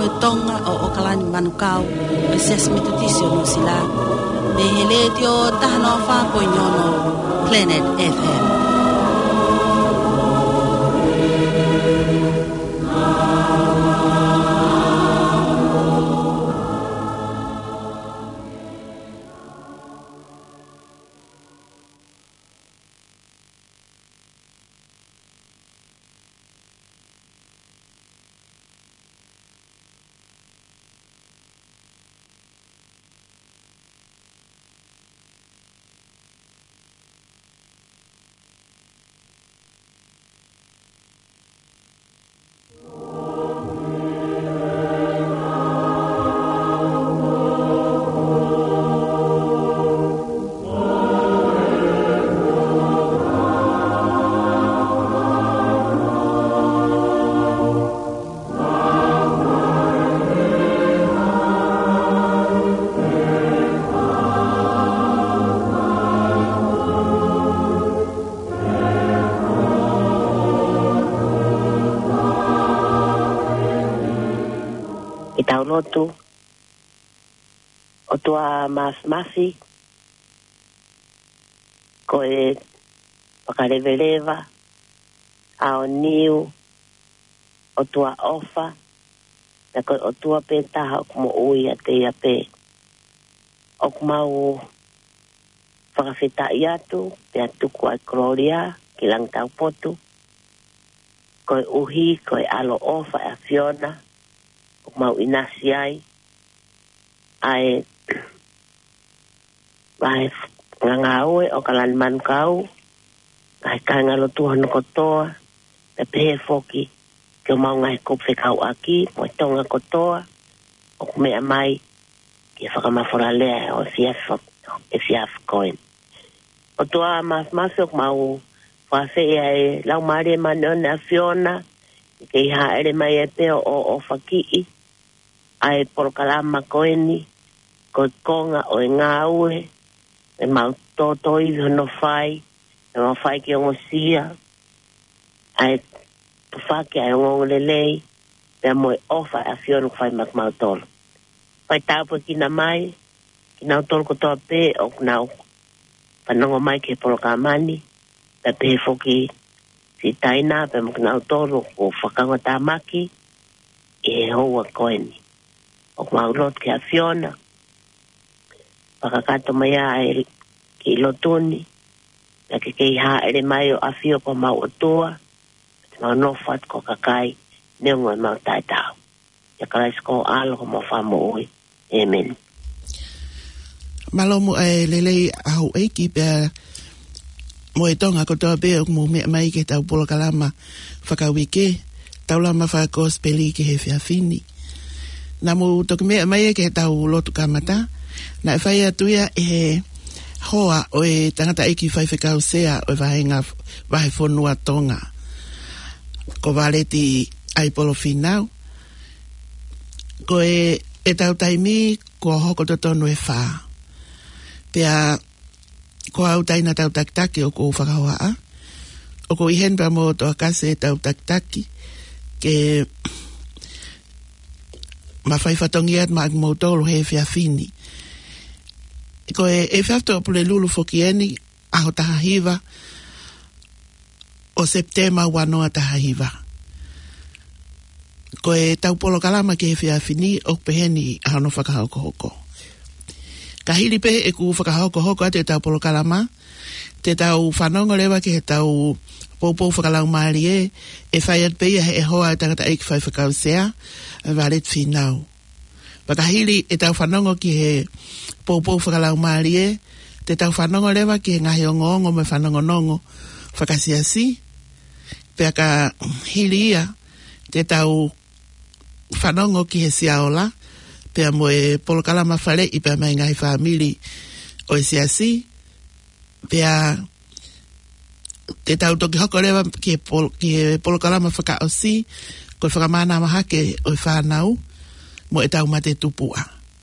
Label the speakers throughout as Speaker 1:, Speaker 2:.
Speaker 1: tonga o kalani manukau o ses mitutisi o nusila. Me hele tio tahano fa poinyono Planet FM.
Speaker 2: Taulotu o tua masi ko e wakareveleva ao niu o tua ofa na ko o tua pentaha como ui a te ia pe o kumau whakawhitai atu pe atuku ai Gloria ki lang tau potu ko e uhi ko e alo ofa a Fiona mau inasi ai vai ngangau o kalan man kau ai kanga lo tuhan kotoa pe pe foki ke mau ngai ko fe kau aki mo tonga kotoa o me mai ke fakama forale o siaf coin o toa mas o mau fa se ai lau mare manon a Fiona ke ha ere mai e pe o faki ai por kalama koeni ko konga o ngaue e mau toto i no fai ki o sia ai pufaki ai o lelei pe mo ofa a Fiona fai mak mau tol pai tapo kina mai kina tol ko to pe o nau panongo mai ke por kamani pe foki si taina pe mo nau tol o fakanga tamaki e hoa koeni o maulot ke a Fiona pakakato mai ai ki lotuni na ke ha ere mai o afio ko mau otua ma no fat ko kakai ne mo mau tai tau ya kala sko alo ko mo famo oi amen
Speaker 3: malomu ai lele au eki pe mo etonga ko to be mo mai ke tau polo kalama fakawike taulama fa gospeli ke he fiafini na mo to me mai ke tau lotu kamata na fai atuia e hoa o e tangata eki fai fekau sea o vahenga vai fonua tonga ko valeti ai polo finau ko e tau taimi ko hoko to tonu e fa pea ko au taina tau taktaki o ko whakahoa o ko ihen pa mo to akase tau taktaki ke ma fai fatongiat ma mo tolo he fiafini ko e fafto pule lulu fokieni a ho tahiva o septema wanoa tahiva ko e tau polo kalama ke fiafini o peheni a no whakahoko hoko ka hili pe e ku whakahoko hoko ate tau polo kalama te tau whanongo lewa ke tau popo whakalau maari e whaiat pe e hoa tangata eiki whai whakau sea e valet finau pakahili e tau whanongo ki he popo whakalau maari te tau whanongo lewa ki he ngahi o ngongo me whanongo nongo whakasiasi pe ka hili ia te tau whanongo ki he siaola pe mo e polo kalama whare i pe mai ngahi whamili o e siasi pe te tau toki hoko rewa ki e polo kalama whakaosi ko e whakamana mahake o e whanau mo e tau mate tupua.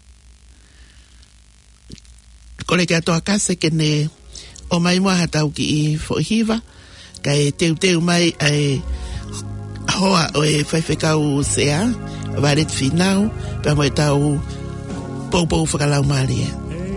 Speaker 3: Ko le kia toa kase ke ne o mai mua hatau ki i fohiva ka e teu mai ai hoa o e whaiwhekau sea varet finau pe mo tau pou whakalau maria.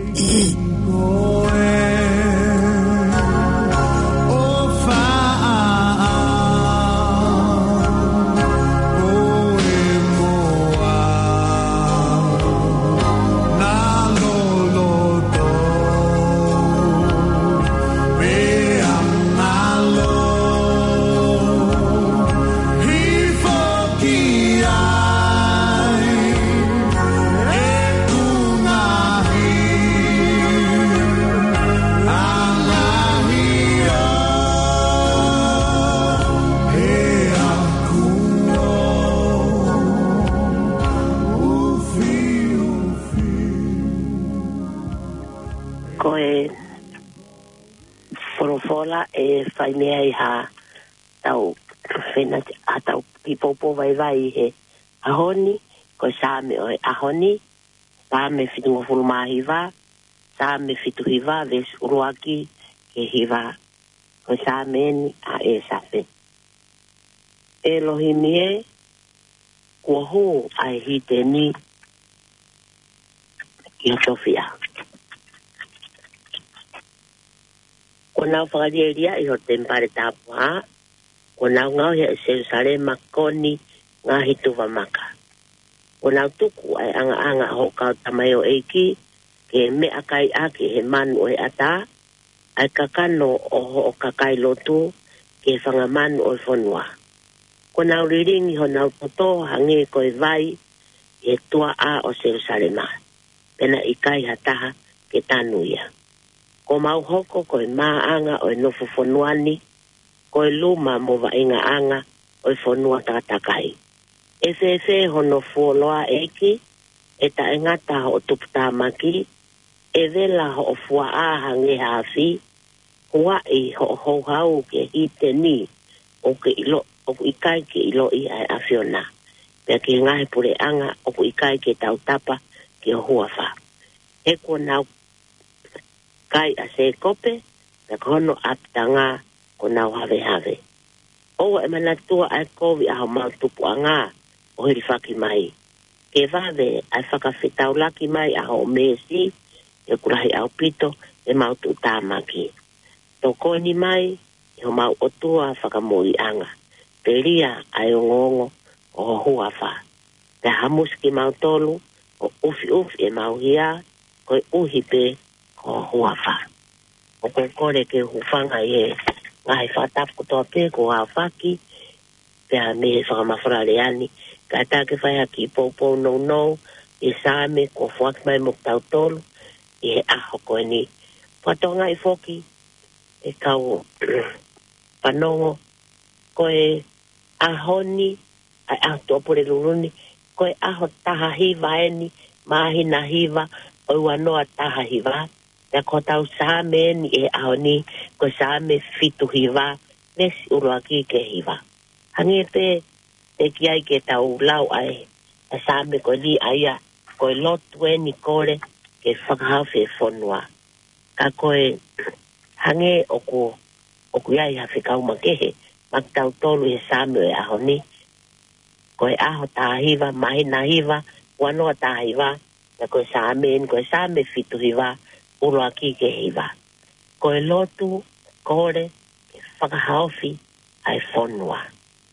Speaker 2: Mea I ha tau whena a tau pipopo vai he ahoni ko same o ahoni same fitu ngofuluma hiva same fitu hiva ves uruaki ke hiva ko same ni a e safe Elohimie ko ho ai hiteni ki Sofia Kona whakaria I ho tempare tāpua, kona ngau hea Jerusalem makoni ngā hitu wamaka. Kona tuku ai anga ho kau tamai o eiki, ke me akai ake he manu o he ata, ai kakano o kakai lotu, ke whangamanu o whanua. Kona uriringi ho nau toto hange koe vai, e tua a o Jerusalema. Pena ikai hataha ke tanuia. Ko mau hoko koe maanga o nofu fonuani, koe luma mo inga anga o fonua tatakai. E hono fuoloa eki, e ta engata ho tuputa maki, e vela ho fua aha nge hafi, huai ho hau ke hite ni, o ke ilo, o ikai ke ilo I ai afiona. Pea ke ngahe pure anga, o ikai ke tau tapa ke huafa. E ko nau kai a se kope, na kono aptanga ko nau have. Owa e manatua ai kovi a ho mautupu anga o hiri whaki mai. Ke vave ai whakawhitau laki mai a ho mesi, e kurahi au pito e mautu tāmaki. Tō koini mai, e ho mau otua whakamui anga. Peria ai o ngongo o ho huawha. Te hamuski mautolu, o ufi e mauhia, koe uhipe ko huafa. O ko kore ke hufanga ye ngai whatapu toa pe ko hawhaki pea me whakamawhara reani ka take whai haki pou no e same ko whaki mai mok tau tolu e aho koe ni whatonga I whoki e kau panongo koe ahoni ai aho tōpore luruni koe aho taha hiva eni mahi na hiva o wanoa taha hiva Te ko tau same ni e aoni ko same fitu hiva nesi uruaki ke hiva. Hangi te kiai ke tau lau ai a same ko li aia ko lotu e ni kore ke whakahawhi whonua. Ka koe hangi oku iai hawhikau makehe mak tau tolu e same e aoni koe aho taha hiva mahi na hiva wanoa taha hiva na koe same fitu hiva Uruaki ke hiva. Koe lotu, kore, ke whakahawhi, ai whonua.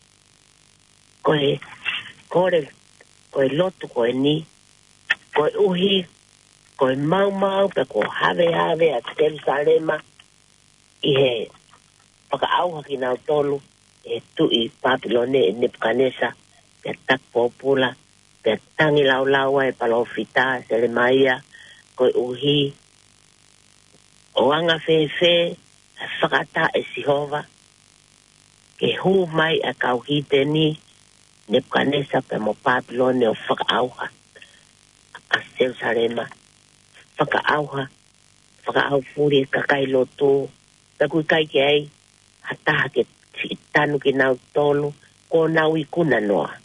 Speaker 2: Koe koe lotu koe ni, koe uhi, koe mau, pe ko have a Jerusalema, I he whakaauha ki nau tolu, e tui Papilone e Nebuchadnezzar, pe tak popula, pe tangi laulaua e palofita, Selemaia, koe uhi, O anga fe whakata e Sihova ke hu mai a kauhite ni Nebuchadnezzar pe mo Papilone o whakaauha a Jerusalema whakaauha furi e kakai loto taku kai ke ai hataha ke tanu ki nau tolu ko nau I kuna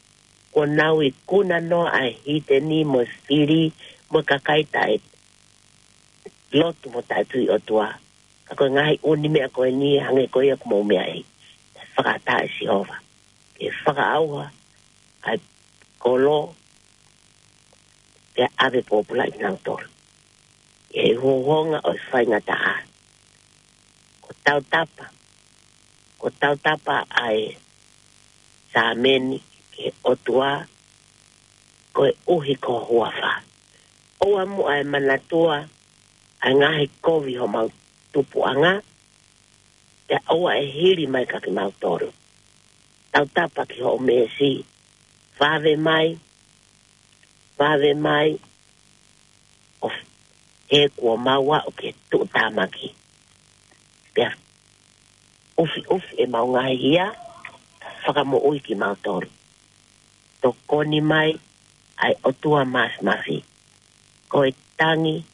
Speaker 2: noa a hite ni mo whiri mo kakai tae lotu mo tātui o tua. Ka koe ngahi oni mea koe ni hange koe aku mau mea e. Whakata e Sihova. Ke whakaauha ai kolo te ave popula i nau tolu. E hohonga o whainga taha. Ko tau tapa ai sa meni ke otua ko e uhi ko huafa. Oa mu ai manatua ai ngahi kovi ho mau tupu anga te oa e hiri mai ka ki mau tolu. Tau tapa ki ho mesi Vave mai of e kua maua o ke tu tamaki. Pea ufi e mau ngai hia whakamo ui ki mau tolu. To koni mai ai otua mas mafi. Ko e tangi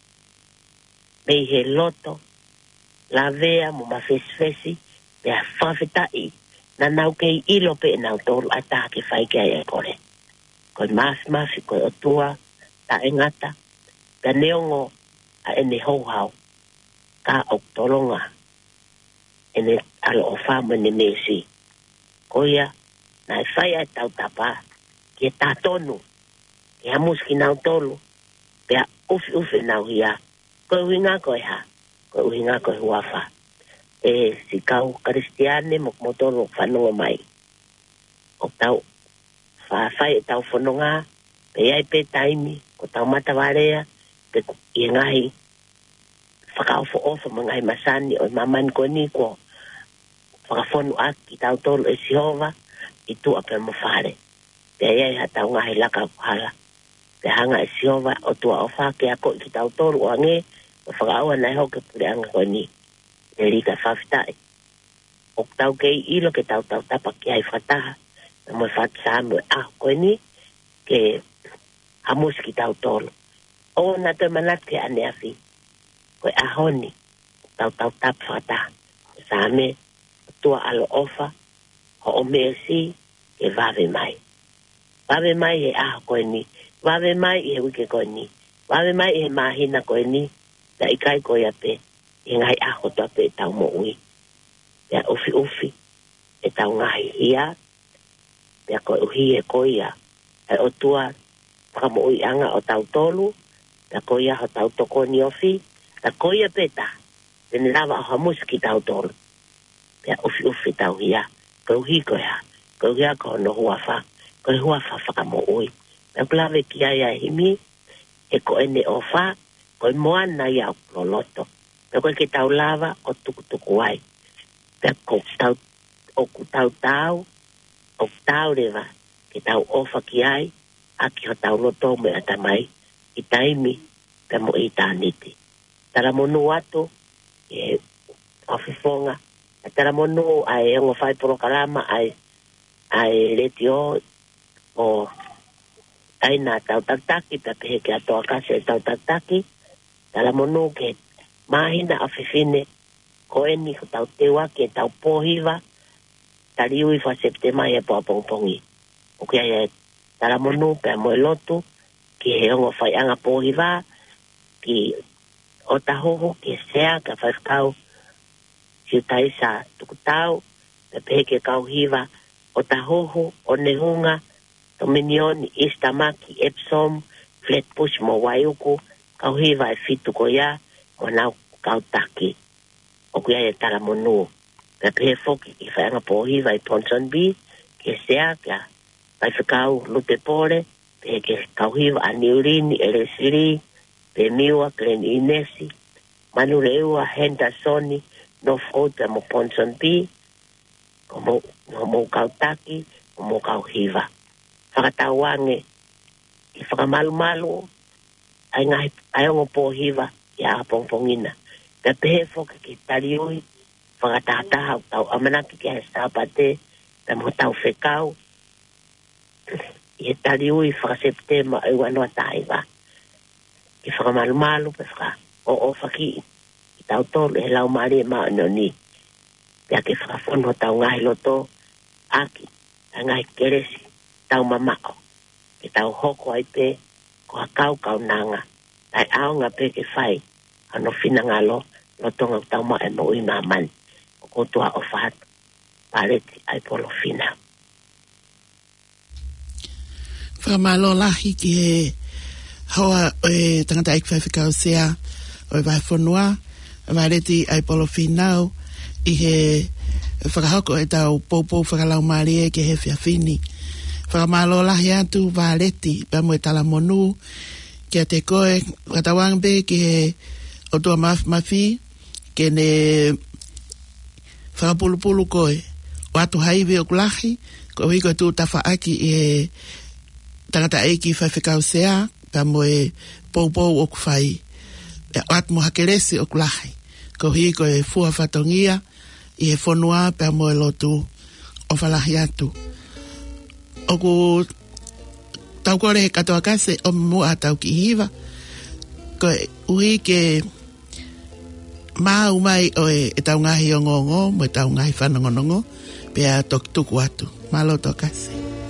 Speaker 2: mei he loto la vea mo mafesfesi pea whawhetai na nau kei ilo pe nau tolu a taha ke whaike ai e kore. Ko mas mafi ko otua ta e ngata ka neongo a ene houhau ka o tolonga ene alo o whama ne mesi. Ko ia na e whai ai tau tapa ki e tātonu ki hamus ki nau tolu pea ufi nau hia ko uhinga ko e ha ko uhinga ko e huafa e si kau kristiane mo motolo whanonga mai o tau whai e tau whanonga pe ai pe taimi ko tau matawarea pe i ngahi whakaofo ofo mangai masani o mamani ko ni ko whakafonu aki tau tolu e sihova i tu ape mo whare pe ai ha tau ngahi laka kuhala pe hanga e sihova o tua o whake ako i tau tolu o ange o whakaua nai hoke pure anga ko ni e rika whawhitai o tau kei ilo ke tau tapa ki ai whataha na mo whatsa mo ko ni ke hamus ki tau tolu o na te manat ke ane afi ko e ahoni tau tap whata sa me tua alo ofa ho o mesi ke vave mai e ko ni vave mai e wike ko ni vave mai e mahina ko ni da ikai ko ia pe e ngai aho to pe tau mo ui ya ufi e tau ngai ia ya ko uhi e ko ia e o tua kamo ui anga o tau tolu ta ko ia ho tau toko ni ofi ta ko ia peta tene lava o hamus ki tau tolu ya ufi tau ia ko uhi ko ia ko ia ko no huafa ko huafa kamo ui ta plave ki ia himi e ko ene ofa ko moana ia o loto pe ko ke tau lava o tuku ai pe ko tau o tau leva ke tau ofa ki ai a ki o tau loto me atamai i taimi pe mo i taniti tara monu atu e ofifonga tara monu ai ngo fai pro kalama ai letio o ai na tau taktaki pe ke ato akase tau taktaki tala monu ke mahina afifine ko eni ko tau tewa ke tau pohiva taliu i fa septema e po pongpongi o ke ai tala monu pe mo lotu ki he ongo fai anga pohiva ki o tahoho ke sea ka whakau si taisa tukutau pe ke kau hiva o tahoho o nehunga Dominion Istamaki Epsom Flatbush mo waiuku kau hiva e fitu ko ia mo nau kau taki o kuia e tala monu pe foki i whaanga po hiva i Ponsonby ke sea kia pai whakau lupe pore pe ke kau hiva a Niurini Eresiri pe miua Glen Inesi manu reua Hendersoni Norfolk mo Ponsonby mo kau taki mo kau hiva whakatawange i whakamalu ai ngai ai ongo pohiva ia pongpongina ka pehe foka ki taliui whakatataha tau amanaki ki hestapate ta mo tau whekau i taliui whakaseptema ai wanoa taiva ki whakamalu pe whaka o whaki i tau tolu he lau maari e maa noni pia ki whakafono tau ngai loto aki ngai keresi tau mamako ki tau hoko ai pe ko kau nanga ai au nga pe ke fai ano fina ngalo lo tonga tau ma e mo i maman ko tua o fat pareti ai polo fina
Speaker 3: whamalo lahi ki he hoa tangata ik whaiwhikau sea o vai whanua vai reti ai polo whinau i he whakahoko e tau poupou whakalau marie ke he whiawhini whakamalo lahi atu vai reti pa mo e tala monu kia te koe katawangbe ki he o tua mafi ke ne whakapulupulu koe o atu haiwe o kulahi ko hiko tu tawhaaki i he tangata eiki whaiwhikau sea pa mo e poupou o kuwhai o atu mo hakeresi o kulahi ko hiko e fua whatongia i he whanua pa mo e lotu o whalahi atu o ku tau kore he katoa kase o mua tau ki hiva ko uhi ke maa umai o e tau ngahi o ngongo mo e tau ngahi whanongonongo pia tuku atu malo to kase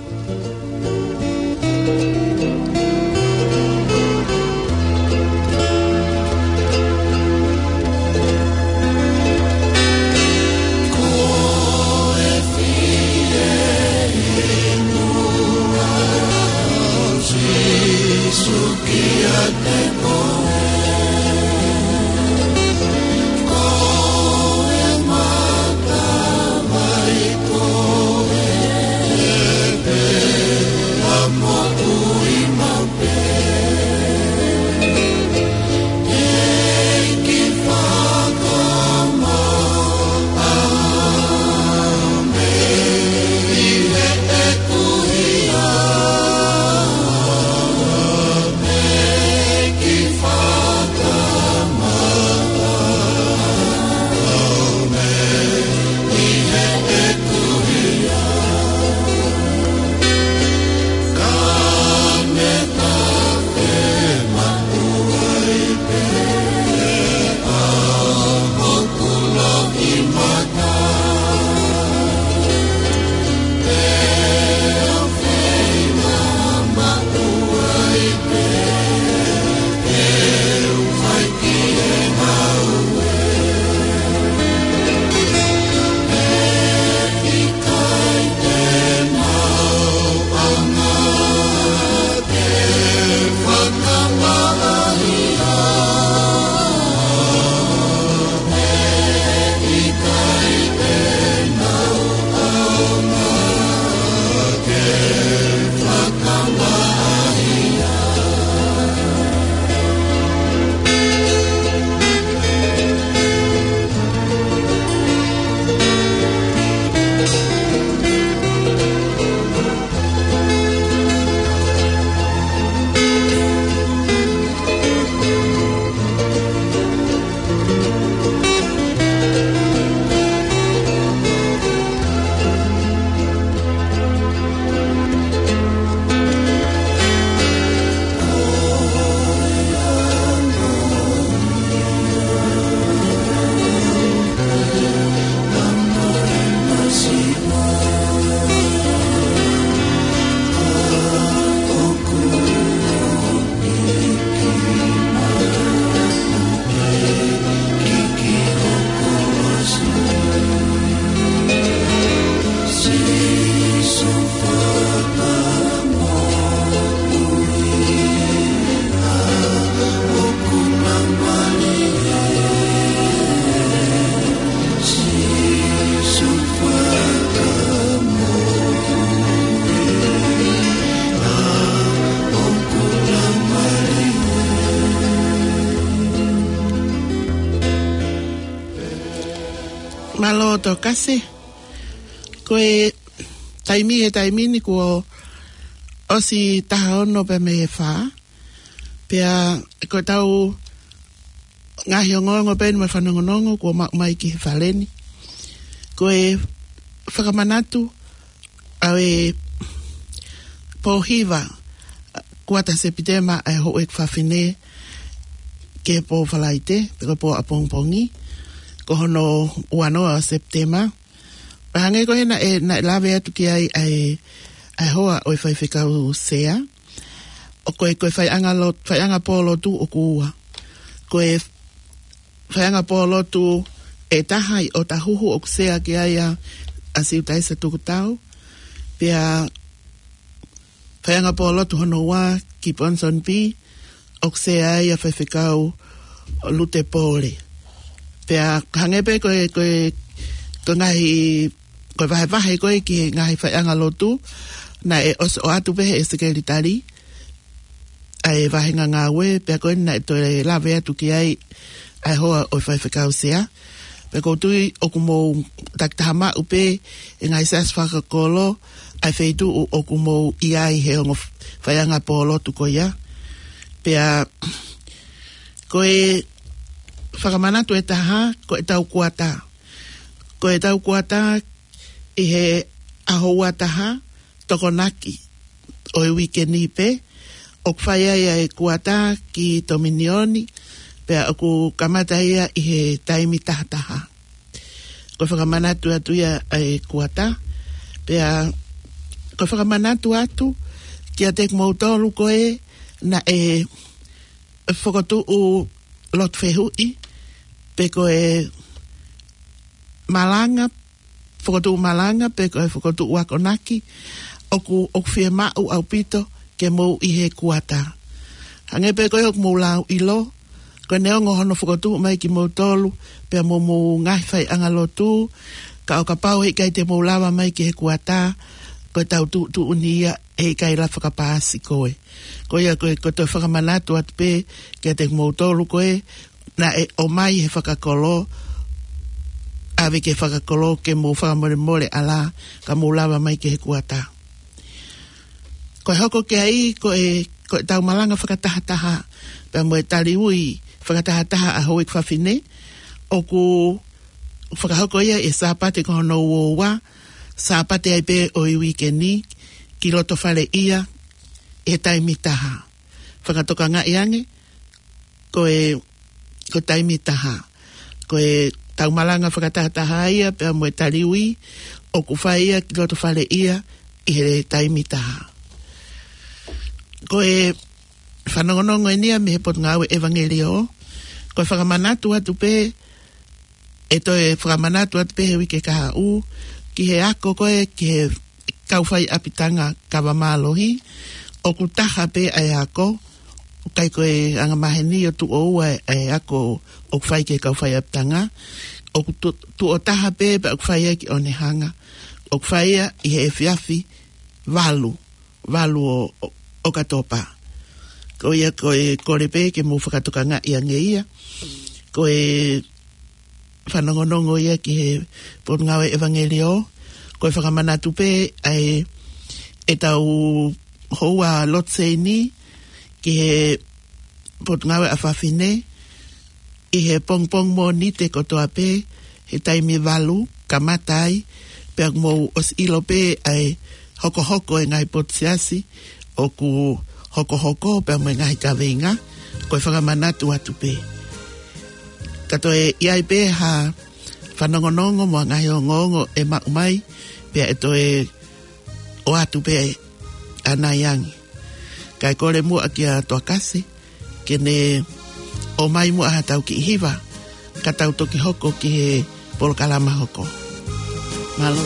Speaker 3: malo to kase ko e taimi ni ko osi tahono pe me fa pia ko tau ngahi ngongo pe me fanongonongo ko mai ki faleni ko e whakamanatu au e pohiva kuata sepitema ai ho ek whawhine ke po whalaite peko po apongpongi ko hono uanoa septema pahange ko hena e na lawe atu ki ai hoa o e whaiwhikau sea o koe whaianga polo tu o kua koe whaianga polo tu e tahai o tahuhu o kusea ki aia a siutaisa tuku tau pia Whaianga pōlo tu hono wā ki Ponsonby, ok se ai a whaiwhikau o lute pōle. Pea hangepe koe ngahi, koe wahe koe ki ngahi whaianga lotu, na e o atu pehe e sekeri tari, ai wahenga ngā we, pea koe na e toe lawe atu ki ai hoa o whaiwhikau sea. Pea koutui oku mou taktahama upe e ngai sas whakakolo, ai wheitu oku mou iai he ongo whaianga pōlo tu ko ia. Pea koe whakamanatu e taha, ko e tau kuata. Ko e tau kuata i he ahoua taha, tokonaki o e wikeni pe, ok whaiaia e kuata ki Tominioni, pea oku kamata ia i he taimi tahataha. Ko whakamanatu atu ia e kuata, pea ko whakamanatu atu, kia tek mautolu koe, na e whakatu u lot whehui, pe ko e malanga, whakatu u malanga, pe ko e whakatu u akonaki, oku whia mau au pito, ke mou i he kuata. Hange pe ko e ok mou lau ilo, ko neongo hono whakatu mai ki mautolu, pe mou ngahi whai angalotu, ka o ka pau hei kai te mou lawa mai ki he kuata, ko tau tu unia e kai la whakapāsi koe. Ko ia koe te whakamanatu atu pe, kia te mautolu koe, na e o mai he whakakolo, awe ke whakakolo ke mou whakamore ala, ka mou lawa mai ki he kuata. Ko hoko ke ai, ko e tau malanga whakatahataha, pe mo e tari ui whakatahataha a hoik whawhine, o ku whakahoko ia e sāpate ko hono uowa, sāpate ai pe o i wikeni, ki roto whare ia, e taimi taha. Whakatoka ngā iange, ko taimi taha. Ko e tau malanga whakatahataha ia, pe mo e tari ui, o ku whai ia, ki roto whare ia, i he taimi taha. Ko e whanongonongo e nia, me he pot ngāwe evangelio, ko e whakamanatu atu pe, e to e whakamanatu atu pe he wike kaha u, ki he ako koe, ki he kauwhai apitanga kawa mālohi, o ku taha pe ai ako, o kai koe anga maheni o tu oua ai ako o ku whai ke kauwhai apitanga, o ku tu o taha pe o ku whai ki onehanga, o ku whai i he whiawhi, walu o katopa. Ko ia koe kore pe ke mou whakatoka ngā ia nge ia, koe whanongonongo ia ki he pot ngawe evangelio, koe whakamanatu pe ai e tau houa lotseini ki he pot ngawe a whawhine, i he pongpong mo ni te kotoa pe, he taimi walu, kamatai, pe ak mou os ilo pe ai hoko e ngai pot siasi, o ku hoko pe mo ngai kawenga, koe whakamanatu atu pe. Kato e iai pe ha whanongonongo mo ngai o ngongo e maumai, pe e to e o atu pe anaiangi. Kai kore mua ki a toa kase, ke ne o mai mua ha tau ki hiwa, ka tau toki hoko ki he polokalama hoko. Malo.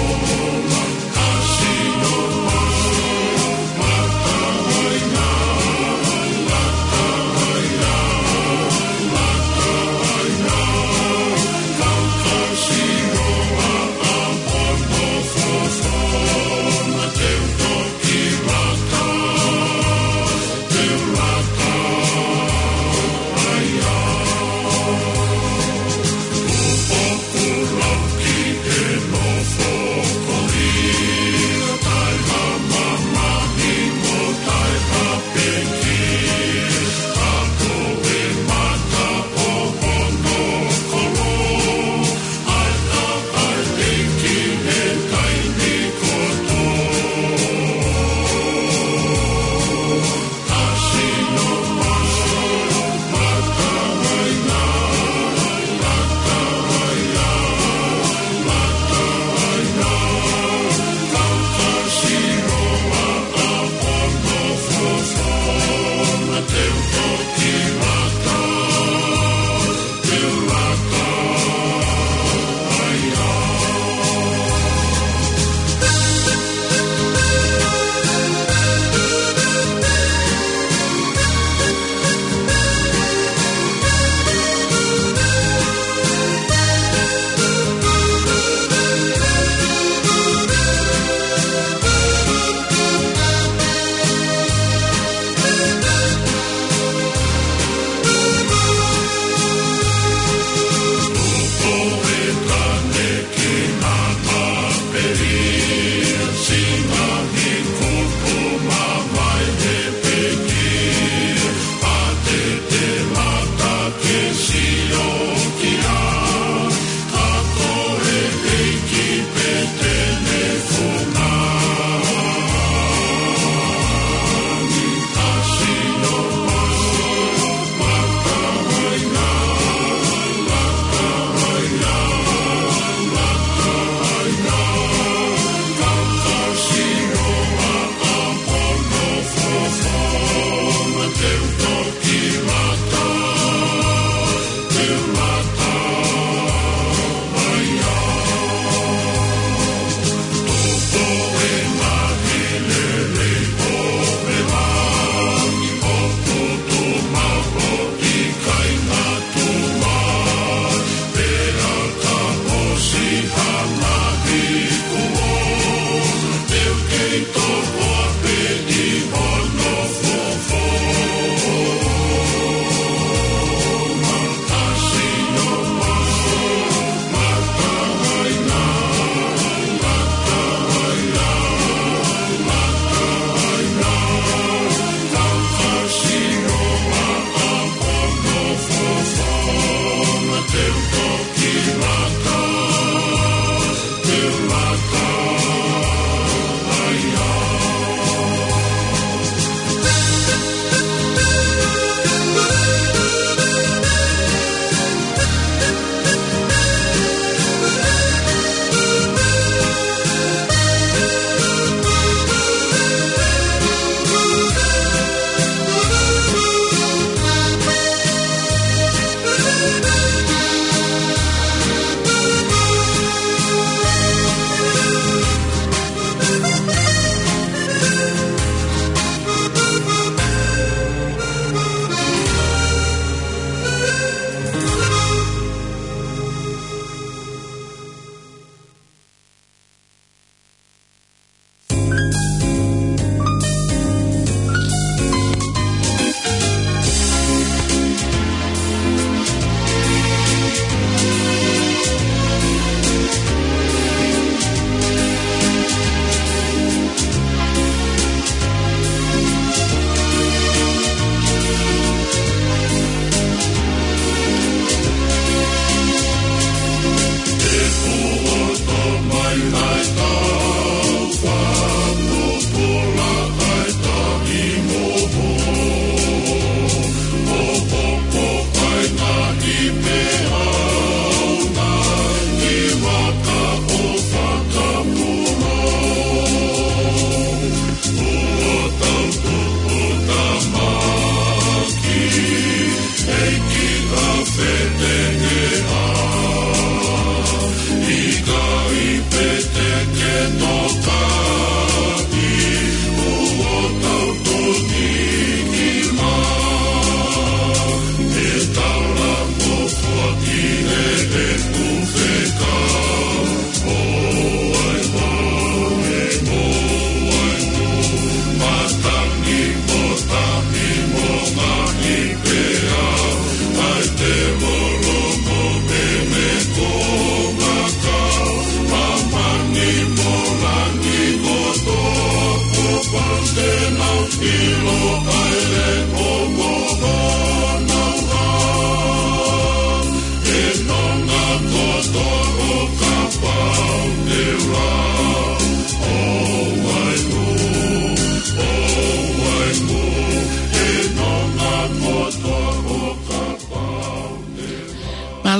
Speaker 4: Now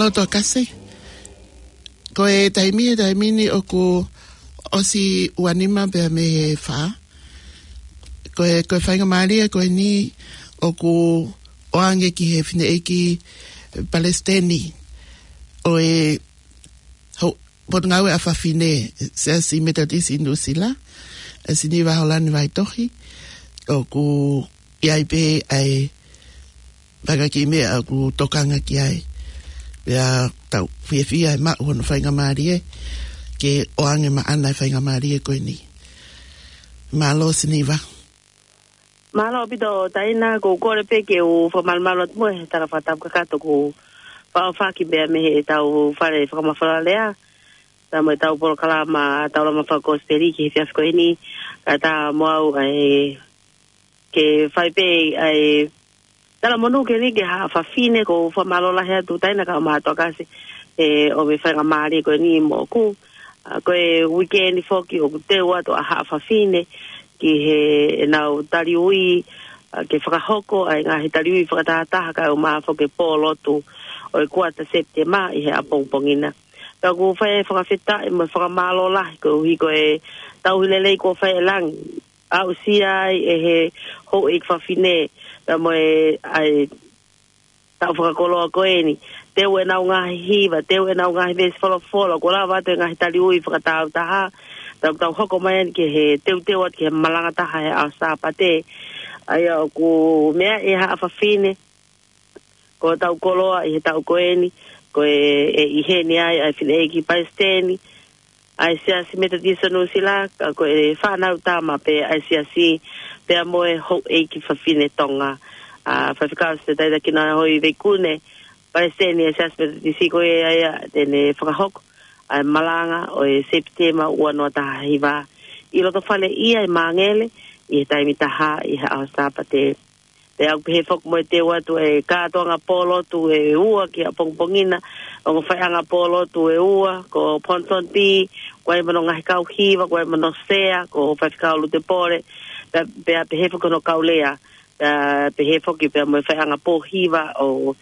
Speaker 3: loto kase. Ko e taimini o ku osi wanima pe me he fa. Ko whainga Māria, ko ni o ku oange ki he whine eki Palestini. O e pot ngawe a whawhine se si metadisi nusila. A sini waholani vai tohi. O ku iai pe ai paga ki mea ku tokanga ki ai. Pea tau whiawhia e mak hono whainga Māria ke oange ma ana whainga Māria koe ni. Malo sini wa.
Speaker 2: Malo pito taina ko kore peke o whamalmalo mo he tara whatap kakato ko whaofaki bea me he tau whare whakamawhala lea. Ta mo tau polo kalama tau lama whakosperi ki he fiasko eni. Ka ta moau ai ke whaipe ai tala monu ke ni ke ha whawhine ko whamalola hea tu taina ka mato kasi o me whainga Māria ko ni mo ku. Ko e weekend foki o te wato a ha whawhine ki he nau tariui ke whakahoko ai ngā he tariui whakatahataha ka o maa whoke pōlotu o e kuata September i he apongpongina. Ka ku whae whakawhita e mo whakamalo lahi ko hiko e tauhilelei ko whae lang au sia e he ho ik whawhine ka mo e ai tau whakakoloa koe ni teo e nau ngahi hiva, teo e nau ngahi vesi whalawhala ko la wate ngahi tariui whakatautaha tau hoko mai ke he teu at ke malanga taha he au sapate ai o ku mea e ha whawhine ko tau koloa i he tau koeni ko e ihe ni ai whine eki Palestini ai siasi metadisa no sila ko e whanau tama pe ai siasi pe amoe ho eki whawhine tonga whawhikau se taida kina hoi veikune Palestini e siasi metadisi ko e ai tene whakahoko ai malanga o e September ua noa taha hiwa. I loto whale ia e mangele i he taimi taha i he awasapate. Te au pehe whok mo e te watu e kātoanga polo tu e ua ki a pongpongina o ngā whaianga polo tu e ua ko Ponton P, ko e mano ngahi kau hiwa, ko e mano sea, ko whaifikau lute pore, pea pehe whok no kaulea, pehe whoki pea mo e whaianga po hiwa o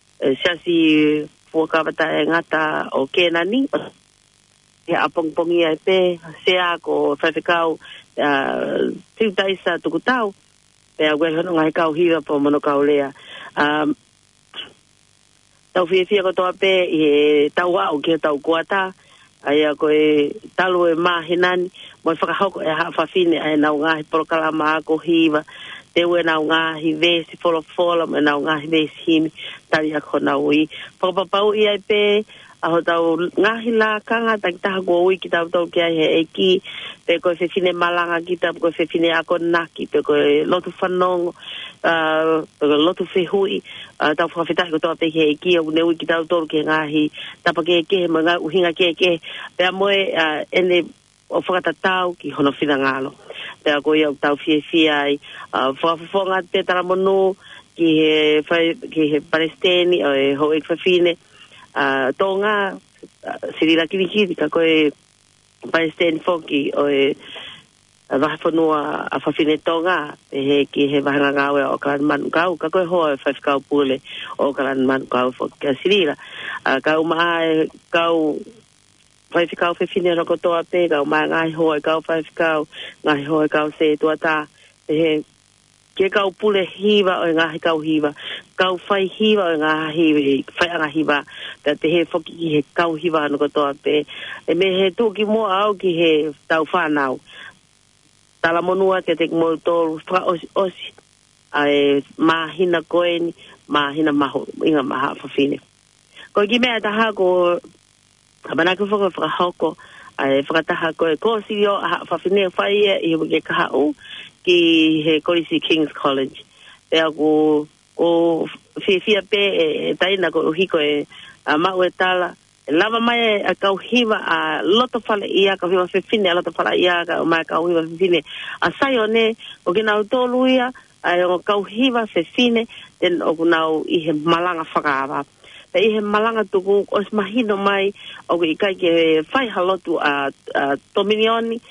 Speaker 2: siasi fuakawata e ngata o Kenani e apongpongi ai pe sea ko whaifikau tiutaisa tukutau pe a wehono ngai kau hiwa po mono kaulea tau whiawhia ko toa pe i tau au ki tau kuata ai a koe talu e mahinani mo whakahoko e haa whawhine ai nau ngahi porokalama ako hiwa te ue nau ngahi vesi wholofola me nau ngahi vesi himi tari ako nau i whakapapau i ai pe aho tau ngahi la kanga takitaha kua ui ki tau tau ki ai he eki pe koe whewhine malanga ki tau koe whewhine ako naki pe koe lotu whanongo pe koe lotu whehui tau whakawhitahi ko toa pe he eki au ne ui ki tau toru ki ngahi tapa ke eke ma ngā uhinga ke eke pe a moe ene o whakatatau ki hono whina ngalo pe a koe au tau whiawhia ai whakafonga te taramonu ki he Palestini o e ho ek whawhine tonga sirila kinikiri ka koe Palestini foki o e wahafonua a whawhine tonga he ki he wahanga ngawe o kalan manu kau ka koe hoa e whawhikau pule o kalan manu kau foki ka sirila kau maa kau whawhikau whewhine roko toa pe kau maa ngai hoa e kau whawhikau ngai hoa e kau se tuata he ke kau pule hiwa o ngahi kau hiwa kau whai hiwa o ngahi whai anga hiwa te he whoki ki he kau hiwa no kotoa pe e me he tūki mua au ki he tau whanau tala monua te tek mo tōru whaka osi ai mahina koeni mahina maho inga maha whawhine ko ki mea taha ko hamanaka whakahoko ai whakataha koe ko sirio a whawhine whai e ke kaha u ki he Korisi King's College. Pea ko whiawhia pe e taina ko uhiko e mau e tala. E lava mai a kau hiwa a loto whala ia, kau hiwa whiwhine a loto whala ia, ka mai kau hiwa whiwhine. A sai o ne, o ki nau tōlu ia, a o kau hiwa whiwhine, ten o kunau i he malanga whakaava. Pe i he malanga tuku, os mahino mai, o ki kai ke whai halotu a Tominioni,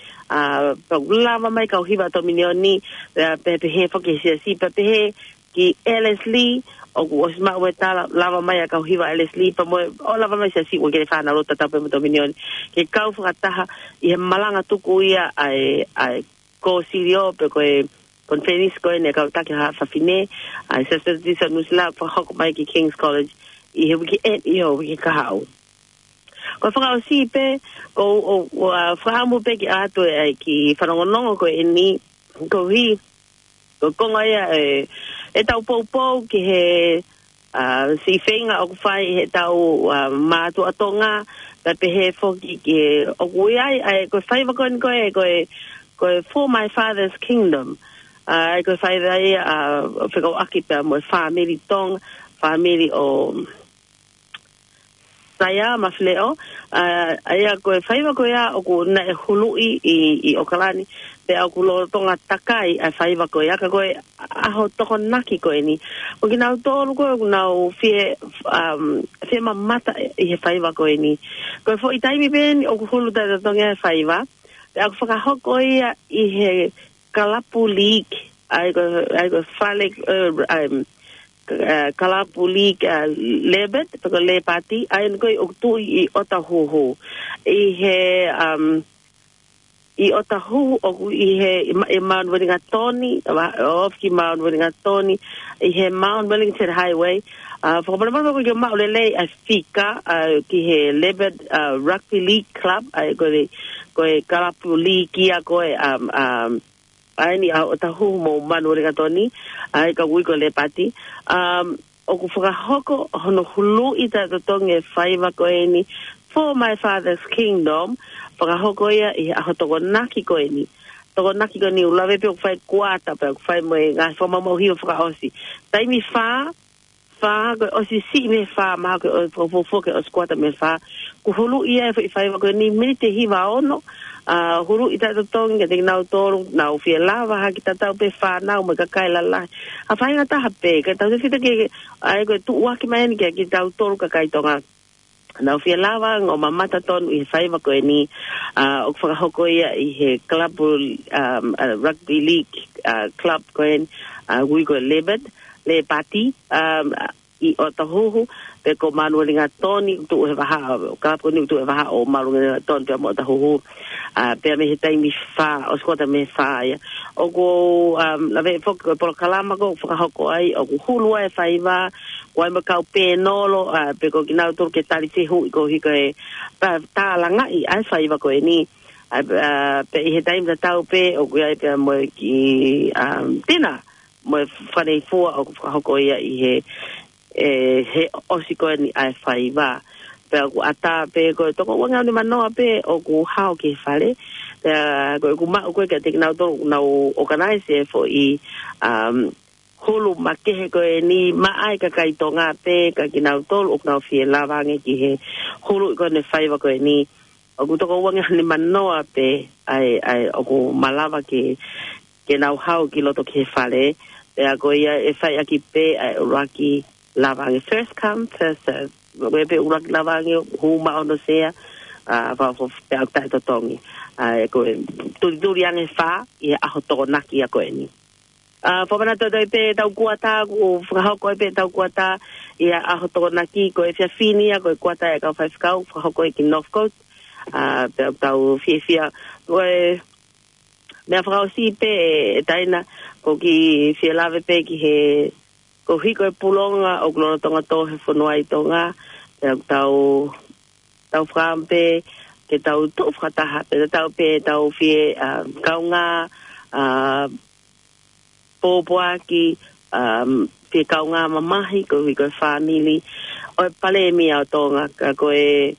Speaker 2: lava mai kau hiwa to milioni pe he whake sia si pe he ki Ellis Lee o ku osma we tala lava mai ka hiwa Leslie pa mo o lava mai se si o ke fa na lota ta pe mo dominion ke kau fata I malanga tuku ia ai ko sirio pe ko kon feliz ko ne ka ta ka fa fine ai se se disa nusla fa hok mai ki King's College I he ki ki ka hau ko fa o si pe ko o fa mo pe ki ato ai ki fa no ko ni ko hi ko konga ia e tau pou ki he si whenga o whai he tau mātu atonga ka pe he whoki ki he o kui ai koe whaiva koe for my father's kingdom ai koe whaiva ai whekau aki pia mo family tong family o Saya mafleo ai koe whaiva koe a o ku na e hului I Okalani pe au kulo tonga takai ai whaiva koe aka koe aho toko naki koe ni o ki nau tōru koe o nau fie mamata I he whaiva koe ni koe fo I taimi ben o ku hulu tata tonga e whaiva pe au whakahoko ia I he Kalapu League ai koe whale Kalapu League lebet peko le pati ai koe o tui I Otahuhu I he I Otahuhu o I he Mount Wellington Tony of ki Mount Wellington Tony I he Mount Wellington Highway for pala ko Mount Lele a fika ki he lebet rugby league club ai koe Kalapu League ia koe ai ni Otahuhu mo Mount Wellington Tony ai ka ui ko le pati o ku whakahoko hono hulu I tata tonge whaiva koe ni for my father's kingdom whakahoko ia I aho toko naki koe ni ulawe pe o whai kuata pe o whai moe ngā whamamau hio whakaosi taimi whā koe osi si me whā maha koe o whofoke o skuata me whā ku hulu ia I whaiva koe ni mini te hiwa ono huru I tata tongi te nau toru nau fie lava haki tatau pe whanau me kakai lalai a whainga taha pe ka tau te whita ke ai koe tu uaki mai ni ki tau toru kakai tonga nau fie lava ngō mamata tonu I whaiva koe ni o whakahoko ia I he club rugby league club koe ui koe le pati I Otahuhu pe ko Manu Wellington Tony tu he waha ka ko ni tu he waha o Manu Wellington Tony pe mo Otahuhu pe me he taimi wha o skota me wha ia o ko la ve fok por kalama ko whakahoko ai o ko hulu ai whaiva wai ma kau pe nolo pe ko kinau tur ke tali se hu ko hi koe ta langa I ai whaiva koe ni pe he taimi tau pe o ko ai pe mo ki tina mo whanei fua o ko whakahoko ia I he osi koe ni ai whaiva pe aku ata pe ko toko wanga ni manoa pe o ku hao ke fale ko ma ko ke te nau to nau organize for I hulu makehe ko ni ma ai ka kai tonga pe ka kinau tol o nau fie lavange ki he hulu ko ne faiva ko ni o ku toko wanga ni manoa pe ai o ku malava ke nau hao ki loto ke fale pe ako ia e fai aki pe ai raki lavange first come first serve we pe urak lavange huma ono sea va pe auta to tongi ko tu yang fa ia aho to naki ko ni fo bana to pe tau kuata ko fa ko pe tau kuata ia aho to naki ko e fini ko kuata ka fa skau fa ko ki Northcote pe tau fia we me fa si pe taina ko ki fia lave pe ki he ko hiko e pulonga o klono tonga to he fonua I tonga tau whampe ke tau tu whataha pe tau fie kaunga pōpoaki fie kaunga mamahi ko hiko e whamili o e pale mi au tonga ko e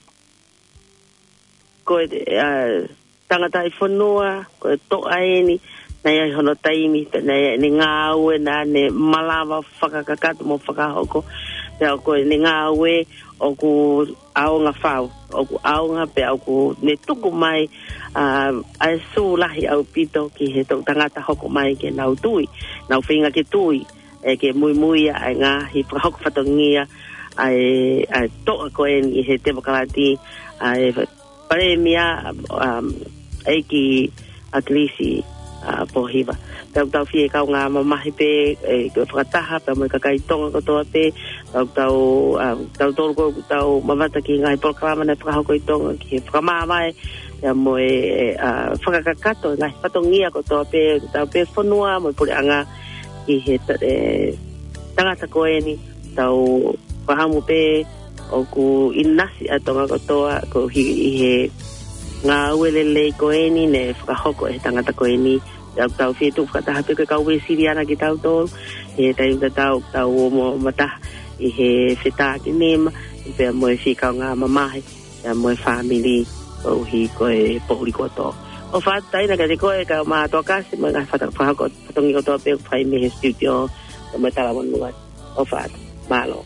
Speaker 2: tangata I fonua ko e toa eni nei ai hono taimi nei ni ngā ue na ne malawa whakakakatu mo whakahoko pe au ko ni ngā ue o ku aonga whau o ku aonga pe au ku ne tuku mai ai su lahi au pito ki he tau tangata hoko mai ke nau tui nau whinga ke tui e ke mui ai ngā hi whakahoko whatongia ai toa ko e ni he te wakalati ai pare mia ai ki at least pohiva tau fie kau ngā mamahi pe whakataha pe mo kakai tonga kotoa pe tau tolu tau mamata ki ngai proklama nei whakahoko i tonga ki whakamāmai ia mo whakakakato ngai patongia kotoa pe tau pe whanua mo pule anga ki he tangata koeni tau whahamu pe o ku inasi atonga kotoa ko hi he ngā uelele koeni ne whakahoko e tangata koeni tau fie tu whakataha pe kau we siriana ki tau tolu he tau mo mata i he whetā ki nema i pia mo e fie kau ngā mamahi ia mo e family o hi koe pohuri koto o whatai na kate koe ka mātua kasi mo ngā whakahoko patongi kotoa pe whai me he studio o me tala monua o whata malo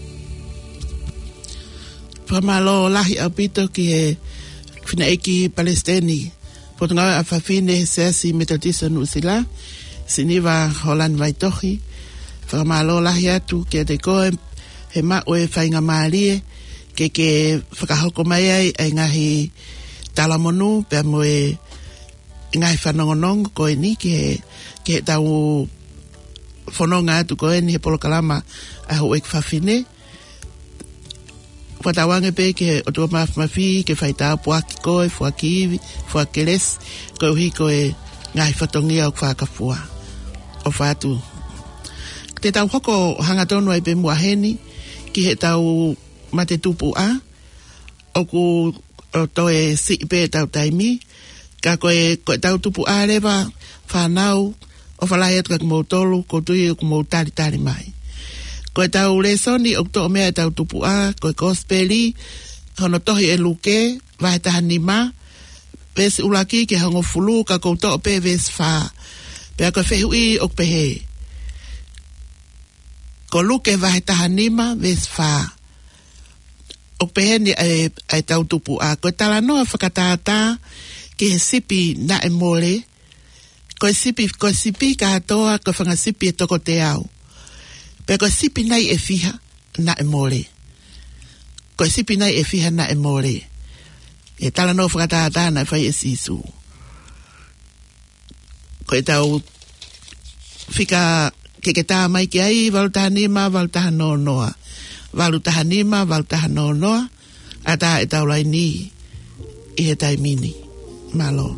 Speaker 3: Pamalo lahi au pito ki he whina eki Palestini. Potunga a whawhine seasi metodisa nusila. Siniwa Holland Vaitohi. Pamalo lahi atu ki a te koe he mao e whainga maarie. Ke whakahoko mai ai ngahi talamonu. Pea mo e ngahi whanongonongo koe ni ki he tau whanonga atu koe ni he polokalama a ho ek whawhine. Whatawange pe ke o tua mafi ke whaitā puaki koe, fuakiiwi, fuakeles, koe uhi koe ngai whatongia o whakafua. O whatu. Te tau hoko hangatonu ai pe muaheni, ki he tau mate tupu a, o ku o toe si pe tau taimi, ka koe tau tupu a rewa, whanau, o whalahi atu ka kumau tolu, ko tui o kumau tari mai. Koe tau resoni o to mea tau tupu a, koe gospeli, hono tohi e luke, vai taha nima, ves ulaki ke hongo fulu, ka kou to pe ves wha. Pea koe whehui o pehe. Ko luke vai taha nima, ves wha. O pehe ni ai tau tupu a. Koe tala noa whakatata, ke he sipi na e mole, koe sipi ka atoa, koe whanga sipi e toko te au. Pea koe sipi nei e fiha na e mole. Koe sipi nei e fiha na e mole. E tala no whakatata na e whai e sisu. Koe tau whika ke tā mai ki ai, walu taha nima, walu taha no noa. Walu taha nima, walu taha no noa. A tā e tau lai ni i he tai mini. Malo.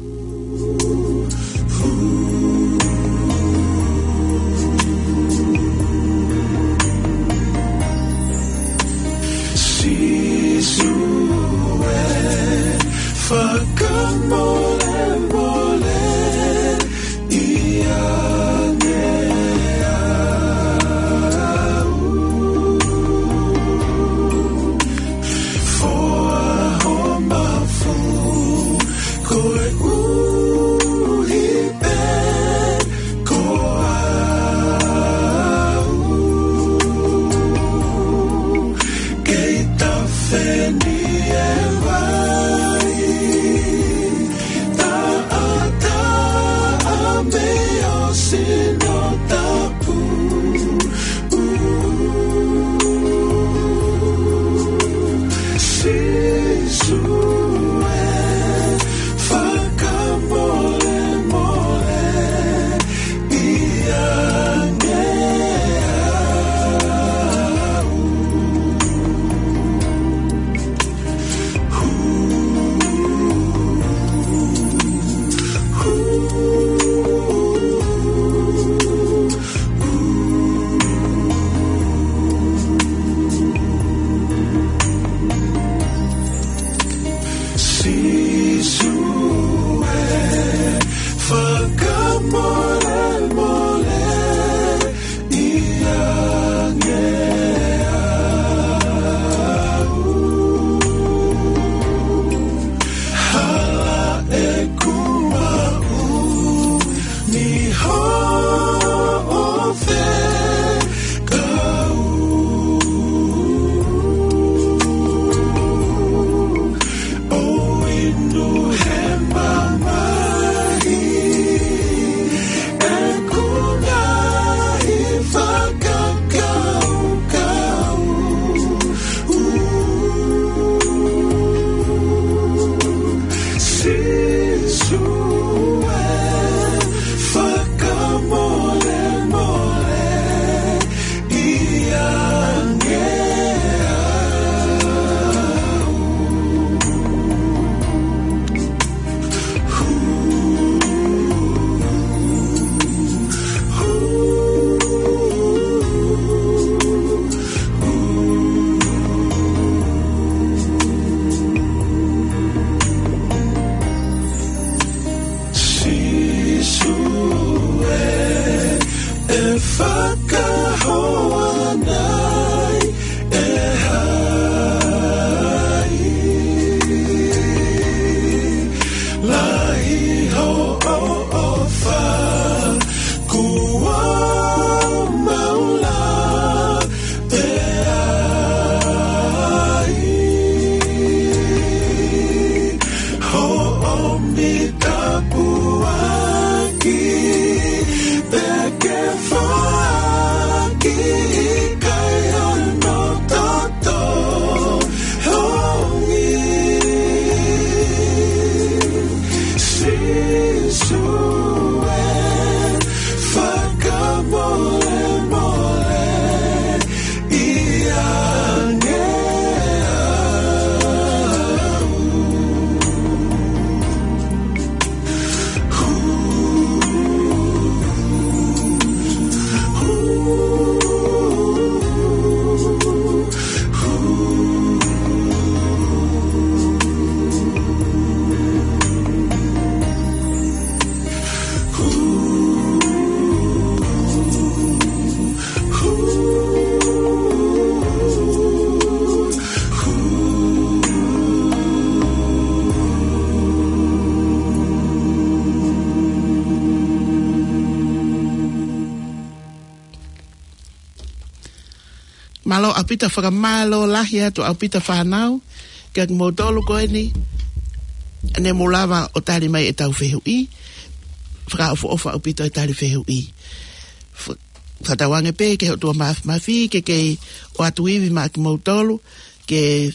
Speaker 3: Malo apita whakamalo lahi atu apita whanau, kia ki mautolu koe ni, ne mulawa o tari mai e tau whehu i, whakaofu ofa apita e tari whehu i. Whatawange pe, ke hotua mafi, ke o atu iwi ma ki mautolu, ke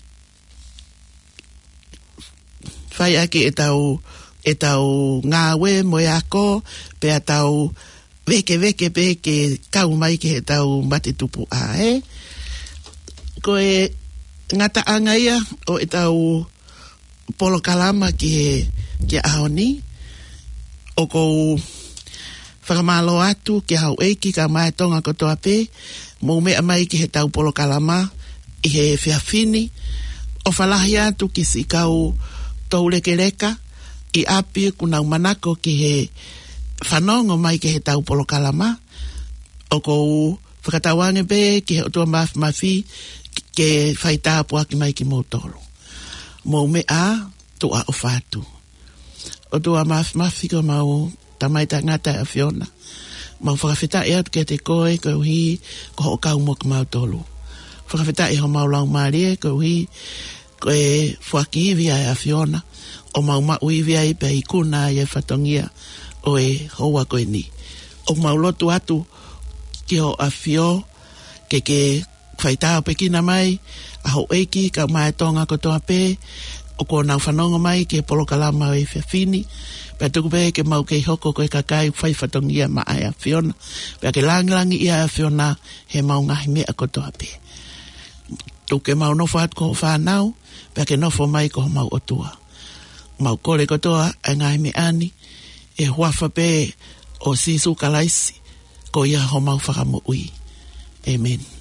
Speaker 3: whai ake e tau ngāwe moe ako, pe a tau veke pe ke kau mai ke he tau mate tupu a ko e ngata anga ia o e tau polo kalama ki aoni o ko whakamalo atu ki hau eiki ka mai tonga kotoa pe mo mea mai ki he tau polo kalama i he whiawhini o whalahi atu ki si kau tau leka i api kunau manako ki he whanongo mai ki he tau polo kalama o ko whakatawange pe ki he otua mafi ke whaita apua ki mai ki mautolo. Mo mea tua o whātu. O tua mafi ko mau tamaita ngata a Fiona. Mau whakawhita e atu ke te koe ko hi ko ho kau mo ki mautolo. Whakawhita e ho mau lau marie ko hi ko e whaki iwia a Fiona. O mau mau iwia i pe i kuna i e whatongia o e hoa koe ni. O mau lotu atu ki ho a Fio ke whaitao pekina mai, a ho eiki, ka mai tonga kotoa pe, o ko nau whanonga mai, ke polo kalama o e whiawhini, pia tuku pe ke mau kei hoko koe kakai, whai whatongia ma ai a Fiona, pia ke langilangi ia a Fiona, he mau ngahi mea kotoa pe. Tuke mau nofo atu ko whanau, pia ke nofo mai ko mau otua. Mau kore kotoa, a ngahi me ani, e huafa pe o sisu kalaisi, ko ia ho mau whakamu ui. Amen.